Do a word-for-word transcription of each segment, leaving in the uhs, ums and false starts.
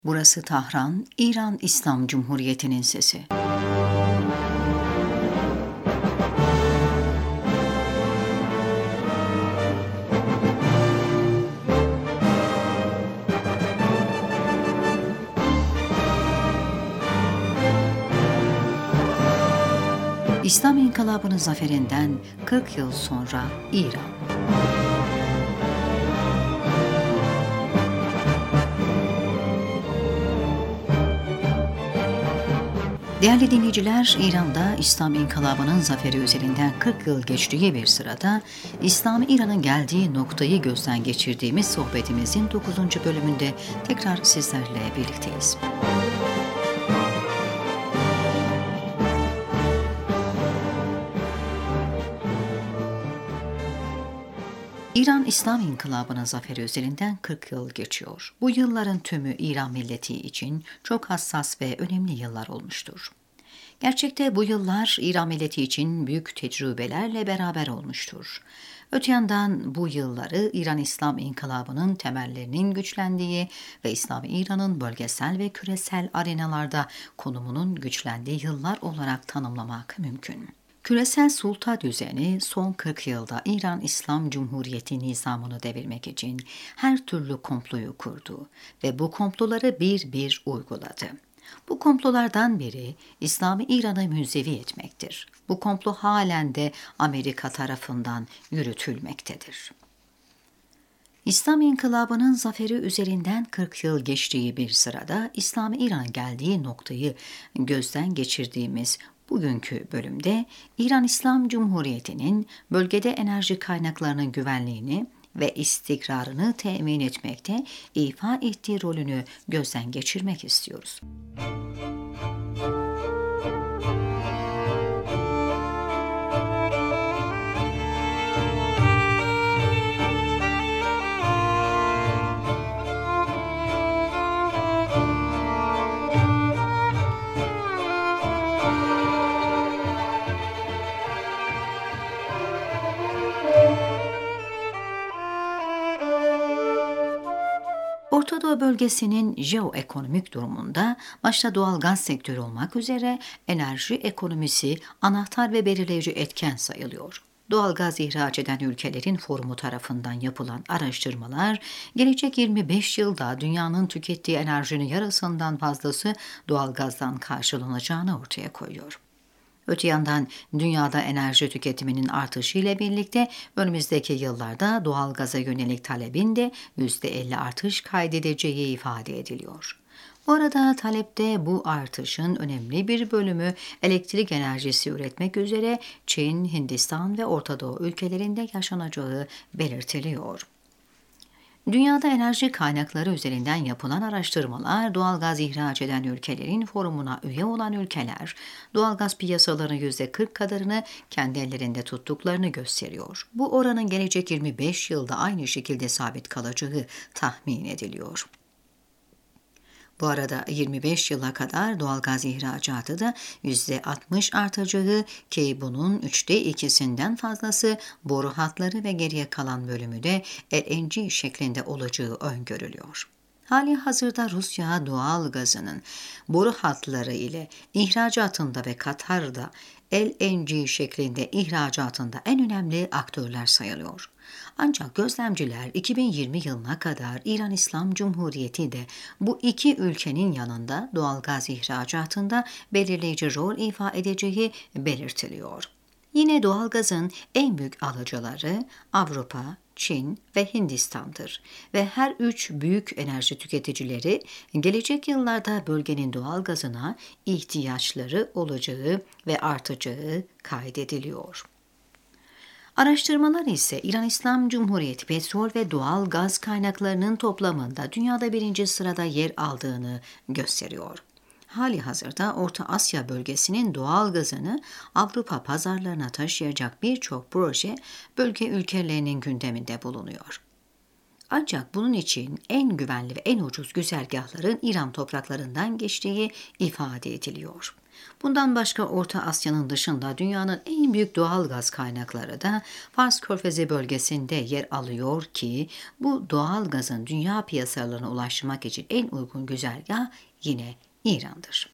Burası Tahran, İran İslam Cumhuriyeti'nin sesi. İslam İnkılabı'nın zaferinden kırk yıl sonra İran. Değerli dinleyiciler, İran'da İslam İnkılabı'nın zaferi üzerinden kırk yıl geçtiği bir sırada İslam İran'ın geldiği noktayı gözden geçirdiğimiz sohbetimizin dokuzuncu bölümünde tekrar sizlerle birlikteyiz. İran İslam İnkılabı'nın zaferi üzerinden kırk yıl geçiyor. Bu yılların tümü İran milleti için çok hassas ve önemli yıllar olmuştur. Gerçekte bu yıllar İran milleti için büyük tecrübelerle beraber olmuştur. Öte yandan bu yılları İran İslam İnkılabı'nın temellerinin güçlendiği ve İslam İran'ın bölgesel ve küresel arenalarda konumunun güçlendiği yıllar olarak tanımlamak mümkün. Küresel sulta düzeni son kırk yılda İran İslam Cumhuriyeti nizamını devirmek için her türlü komployu kurdu ve bu komploları bir bir uyguladı. Bu komplolardan biri İslam'ı İran'a münzevi etmektir. Bu komplo halen de Amerika tarafından yürütülmektedir. İslam İnkılabı'nın zaferi üzerinden kırk yıl geçtiği bir sırada İslam İran'ın geldiği noktayı gözden geçirdiğimiz bugünkü bölümde İran İslam Cumhuriyeti'nin bölgede enerji kaynaklarının güvenliğini ve istikrarını temin etmekte ifa ettiği rolünü gözden geçirmek istiyoruz. Orta Doğu bölgesinin jeoekonomik durumunda başta doğal gaz sektörü olmak üzere enerji ekonomisi anahtar ve belirleyici etken sayılıyor. Doğal gaz ihraç eden ülkelerin forumu tarafından yapılan araştırmalar, gelecek yirmi beş yılda dünyanın tükettiği enerjinin yarısından fazlası doğal gazdan karşılanacağını ortaya koyuyor. Öte yandan dünyada enerji tüketiminin artışı ile birlikte önümüzdeki yıllarda doğal gaza yönelik talebin de yüzde elli artış kaydedeceği ifade ediliyor. Bu arada talepte bu artışın önemli bir bölümü elektrik enerjisi üretmek üzere Çin, Hindistan ve Orta Doğu ülkelerinde yaşanacağı belirtiliyor. Dünyada enerji kaynakları üzerinden yapılan araştırmalar, doğalgaz ihraç eden ülkelerin forumuna üye olan ülkeler, doğalgaz piyasalarının yüzde kırk kadarını kendi ellerinde tuttuklarını gösteriyor. Bu oranın gelecek yirmi beş yılda aynı şekilde sabit kalacağı tahmin ediliyor. Bu arada yirmi beş yıla kadar doğalgaz ihracatı da yüzde altmış artacağı ki bunun üçte ikisinden fazlası boru hatları ve geriye kalan bölümü de L N G şeklinde olacağı öngörülüyor. Hali hazırda Rusya doğal gazının boru hatları ile ihracatında ve Katar'da L N G şeklinde ihracatında en önemli aktörler sayılıyor. Ancak gözlemciler iki bin yirmi yılına kadar İran İslam Cumhuriyeti de bu iki ülkenin yanında doğalgaz ihracatında belirleyici rol ifa edeceği belirtiliyor. Yine doğalgazın en büyük alıcıları Avrupa, Çin ve Hindistan'dır ve her üç büyük enerji tüketicileri gelecek yıllarda bölgenin doğalgazına ihtiyaçları olacağı ve artacağı kaydediliyor. Araştırmalar ise İran İslam Cumhuriyeti petrol ve doğal gaz kaynaklarının toplamında dünyada birinci sırada yer aldığını gösteriyor. Hali hazırda Orta Asya bölgesinin doğal gazını Avrupa pazarlarına taşıyacak birçok proje bölge ülkelerinin gündeminde bulunuyor. Ancak bunun için en güvenli ve en ucuz güzergahların İran topraklarından geçtiği ifade ediliyor. Bundan başka Orta Asya'nın dışında dünyanın en büyük doğal gaz kaynakları da Fars Körfezi bölgesinde yer alıyor ki bu doğal gazın dünya piyasalarına ulaşmak için en uygun güzergah yine İran'dır.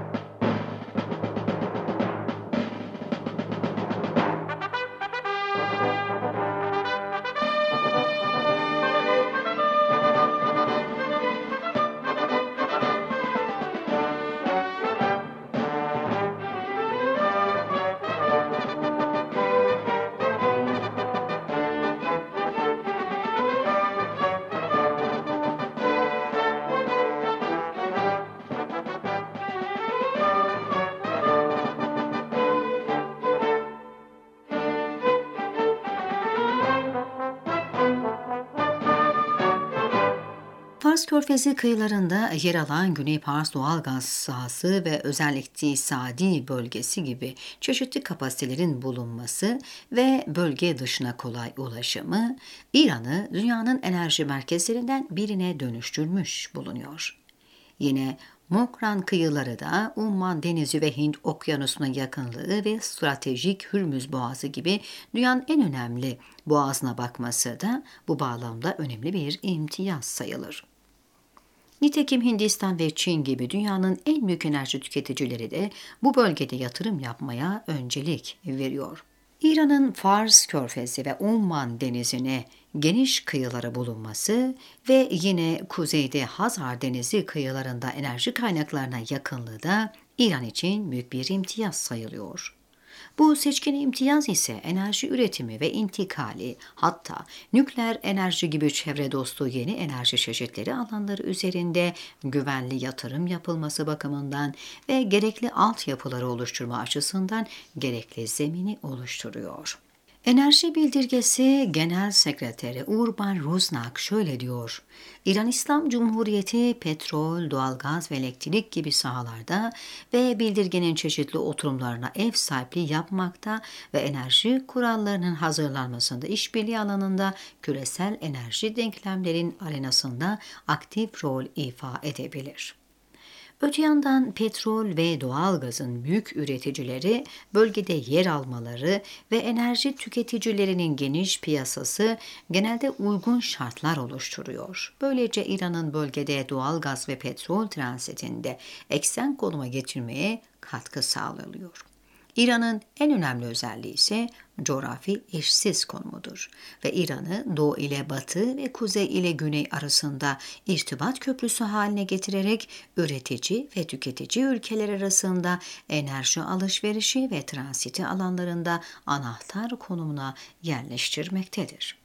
Fars Körfezi kıyılarında yer alan Güney Pars doğal gaz sahası ve özel iktisadi bölgesi gibi çeşitli kapasitelerin bulunması ve bölge dışına kolay ulaşımı İran'ı dünyanın enerji merkezlerinden birine dönüştürmüş bulunuyor. Yine Mokran kıyıları da Umman Denizi ve Hint Okyanusu'na yakınlığı ve stratejik Hürmüz Boğazı gibi dünyanın en önemli boğazına bakması da bu bağlamda önemli bir imtiyaz sayılır. Nitekim Hindistan ve Çin gibi dünyanın en büyük enerji tüketicileri de bu bölgede yatırım yapmaya öncelik veriyor. İran'ın Fars Körfezi ve Umman Denizi'ne geniş kıyıları bulunması ve yine kuzeyde Hazar Denizi kıyılarında enerji kaynaklarına yakınlığı da İran için büyük bir imtiyaz sayılıyor. Bu seçkin imtiyaz ise enerji üretimi ve intikali, hatta nükleer enerji gibi çevre dostu yeni enerji çeşitleri alanları üzerinde güvenli yatırım yapılması bakımından ve gerekli altyapıları oluşturma açısından gerekli zemini oluşturuyor. Enerji Bildirgesi Genel Sekreteri Urban Rusnak şöyle diyor: İran İslam Cumhuriyeti petrol, doğalgaz ve elektrik gibi sahalarda ve bildirgenin çeşitli oturumlarına ev sahipliği yapmakta ve enerji kurallarının hazırlanmasında işbirliği alanında küresel enerji denklemlerin arenasında aktif rol ifa edebilir. Öte yandan petrol ve doğalgazın büyük üreticileri bölgede yer almaları ve enerji tüketicilerinin geniş piyasası genelde uygun şartlar oluşturuyor. Böylece İran'ın bölgede doğalgaz ve petrol transitinde eksen konuma getirmeye katkı sağlanıyor. İran'ın en önemli özelliği ise coğrafi eşsiz konumudur ve İran'ı doğu ile batı ve kuzey ile güney arasında irtibat köprüsü haline getirerek üretici ve tüketici ülkeler arasında enerji alışverişi ve transiti alanlarında anahtar konumuna yerleştirmektedir.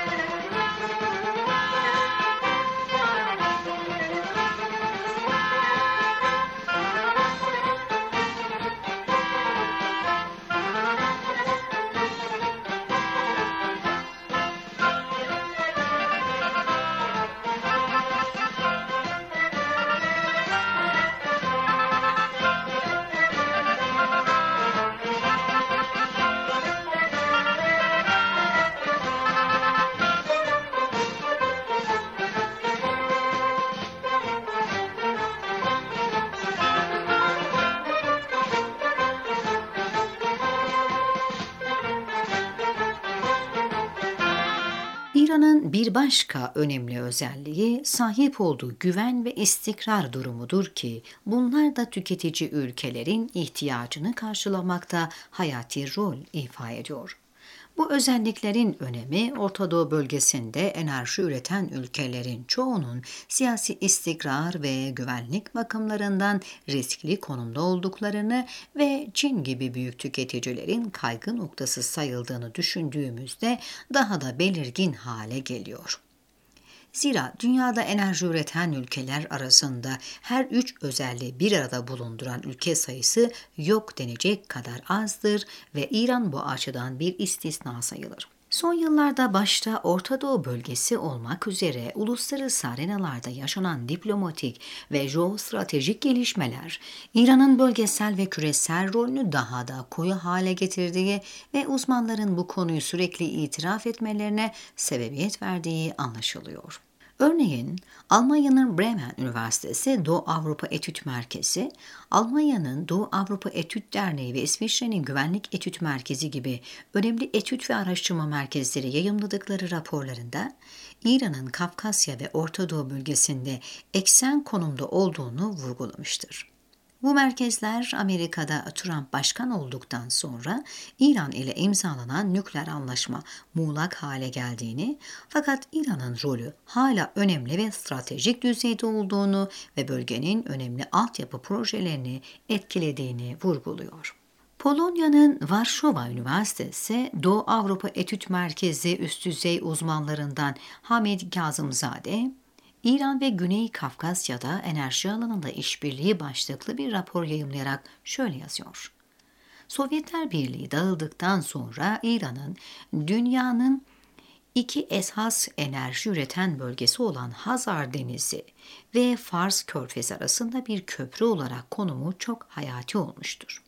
İran'ın bir başka önemli özelliği sahip olduğu güven ve istikrar durumudur ki bunlar da tüketici ülkelerin ihtiyacını karşılamakta hayati rol ifa ediyor. Bu özelliklerin önemi Orta Doğu bölgesinde enerji üreten ülkelerin çoğunun siyasi istikrar ve güvenlik bakımlarından riskli konumda olduklarını ve Çin gibi büyük tüketicilerin kaygı noktası sayıldığını düşündüğümüzde daha da belirgin hale geliyor. Zira dünyada enerji üreten ülkeler arasında her üç özelliği bir arada bulunduran ülke sayısı yok denecek kadar azdır ve İran bu açıdan bir istisna sayılır. Son yıllarda başta Orta Doğu bölgesi olmak üzere uluslararası arenalarda yaşanan diplomatik ve jeostratejik gelişmeler, İran'ın bölgesel ve küresel rolünü daha da koyu hale getirdiği ve uzmanların bu konuyu sürekli itiraf etmelerine sebebiyet verdiği anlaşılıyor. Örneğin Almanya'nın Bremen Üniversitesi Doğu Avrupa Etüt Merkezi, Almanya'nın Doğu Avrupa Etüt Derneği ve İsviçre'nin Güvenlik Etüt Merkezi gibi önemli etüt ve araştırma merkezleri yayımladıkları raporlarında İran'ın Kafkasya ve Orta Doğu bölgesinde eksen konumda olduğunu vurgulamıştır. Bu merkezler Amerika'da Trump başkan olduktan sonra İran ile imzalanan nükleer anlaşma muğlak hale geldiğini, fakat İran'ın rolü hala önemli ve stratejik düzeyde olduğunu ve bölgenin önemli altyapı projelerini etkilediğini vurguluyor. Polonya'nın Varşova Üniversitesi Doğu Avrupa Etüt Merkezi üst düzey uzmanlarından Hamid Kazımzade, İran ve Güney Kafkasya'da enerji alanında işbirliği başlıklı bir rapor yayımlayarak şöyle yazıyor. Sovyetler Birliği dağıldıktan sonra İran'ın dünyanın iki esas enerji üreten bölgesi olan Hazar Denizi ve Fars Körfezi arasında bir köprü olarak konumu çok hayati olmuştur.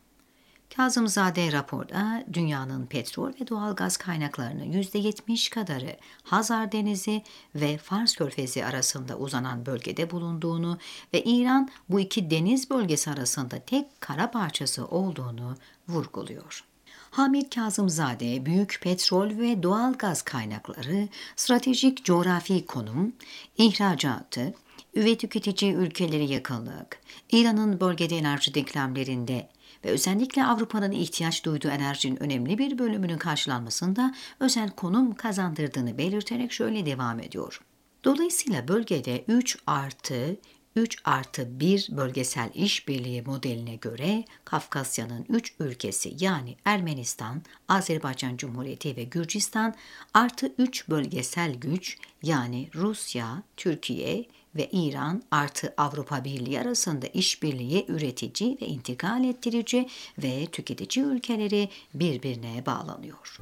Kazımzade raporda dünyanın petrol ve doğal gaz kaynaklarının yüzde yetmiş kadarı Hazar Denizi ve Fars Körfezi arasında uzanan bölgede bulunduğunu ve İran bu iki deniz bölgesi arasında tek kara parçası olduğunu vurguluyor. Hamid Kazımzade, büyük petrol ve doğal gaz kaynakları, stratejik coğrafi konum, ihracatı, üve tüketici ülkeleri yakınlık, İran'ın bölgede enerji denklemlerinde ve özellikle Avrupa'nın ihtiyaç duyduğu enerjinin önemli bir bölümünün karşılanmasında özel konum kazandırdığını belirterek şöyle devam ediyor. Dolayısıyla bölgede üç artı üç artı bir bölgesel işbirliği modeline göre Kafkasya'nın üç ülkesi yani Ermenistan, Azerbaycan Cumhuriyeti ve Gürcistan artı üç bölgesel güç yani Rusya, Türkiye ve İran artı Avrupa Birliği arasında işbirliği üretici ve intikal ettirici ve tüketici ülkeleri birbirine bağlanıyor.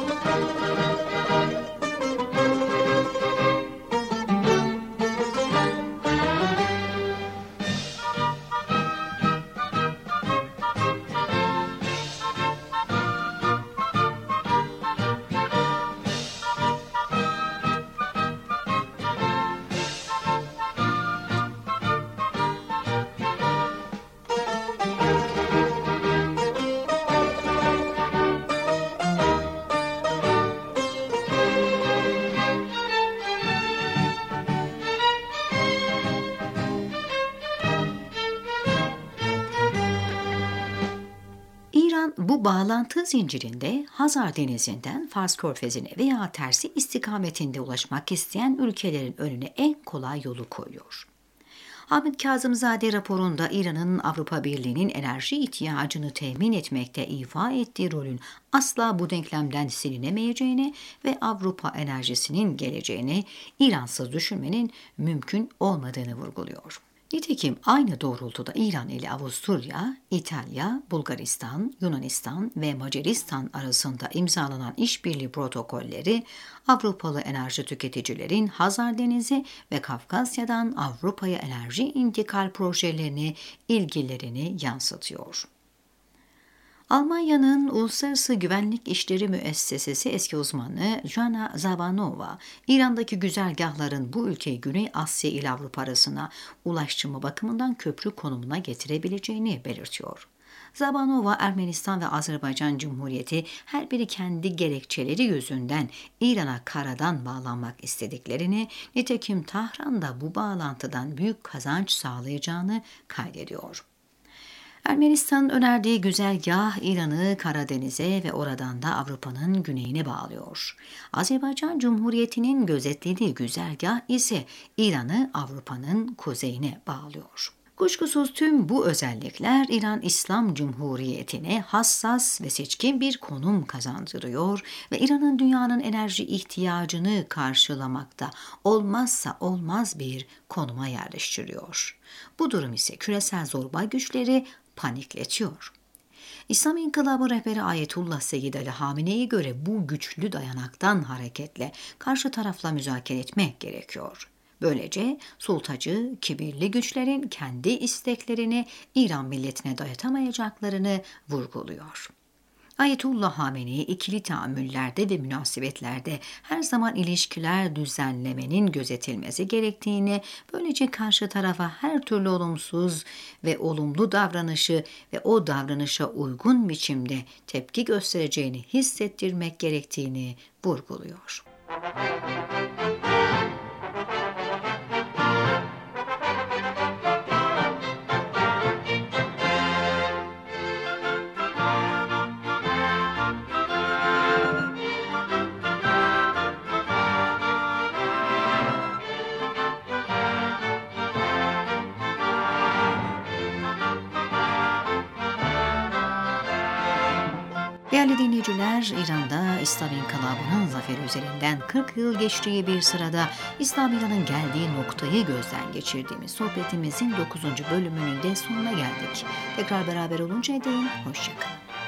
İran bu bağlantı zincirinde Hazar Denizi'nden Fars Körfezi'ne veya tersi istikametinde ulaşmak isteyen ülkelerin önüne en kolay yolu koyuyor. Hamid Kazımzade raporunda İran'ın Avrupa Birliği'nin enerji ihtiyacını temin etmekte ifa ettiği rolün asla bu denklemden silinemeyeceğini ve Avrupa enerjisinin geleceğini İransız düşünmenin mümkün olmadığını vurguluyor. Nitekim aynı doğrultuda İran ile Avusturya, İtalya, Bulgaristan, Yunanistan ve Macaristan arasında imzalanan işbirliği protokolleri Avrupalı enerji tüketicilerin Hazar Denizi ve Kafkasya'dan Avrupa'ya enerji intikal projelerini, ilgilerini yansıtıyor. Almanya'nın Uluslararası Güvenlik İşleri Müessesesi eski uzmanı Jana Zabanova, İran'daki güzergahların bu ülkeyi Güney Asya ile Avrupa arasına ulaştırma bakımından köprü konumuna getirebileceğini belirtiyor. Zabanova, Ermenistan ve Azerbaycan Cumhuriyeti her biri kendi gerekçeleri yüzünden İran'a karadan bağlanmak istediklerini, nitekim Tahran'da bu bağlantıdan büyük kazanç sağlayacağını kaydediyor. Ermenistan'ın önerdiği güzergah İran'ı Karadeniz'e ve oradan da Avrupa'nın güneyine bağlıyor. Azerbaycan Cumhuriyeti'nin gözetlediği güzergah ise İran'ı Avrupa'nın kuzeyine bağlıyor. Kuşkusuz tüm bu özellikler İran İslam Cumhuriyeti'ne hassas ve seçkin bir konum kazandırıyor ve İran'ın dünyanın enerji ihtiyacını karşılamakta olmazsa olmaz bir konuma yerleştiriyor. Bu durum ise küresel zorba güçleri panikletiyor. İslam İnkılabı rehberi Ayetullah Seyyid Ali Hamene'ye göre bu güçlü dayanaktan hareketle karşı tarafla müzakere etmek gerekiyor. Böylece sultacı, kibirli güçlerin kendi isteklerini İran milletine dayatamayacaklarını vurguluyor. Ayetullah Hamenei ikili tahammüllerde ve münasebetlerde her zaman ilişkiler düzenlemenin gözetilmesi gerektiğini, böylece karşı tarafa her türlü olumsuz ve olumlu davranışı ve o davranışa uygun biçimde tepki göstereceğini hissettirmek gerektiğini vurguluyor. Değerli dinleyiciler, İran'da İslam İnkılabı'nın zaferi üzerinden kırk yıl geçtiği bir sırada İslam İran'ın geldiği noktayı gözden geçirdiğimiz sohbetimizin dokuzuncu bölümünün de sonuna geldik. Tekrar beraber oluncaya değin, hoşça kalın.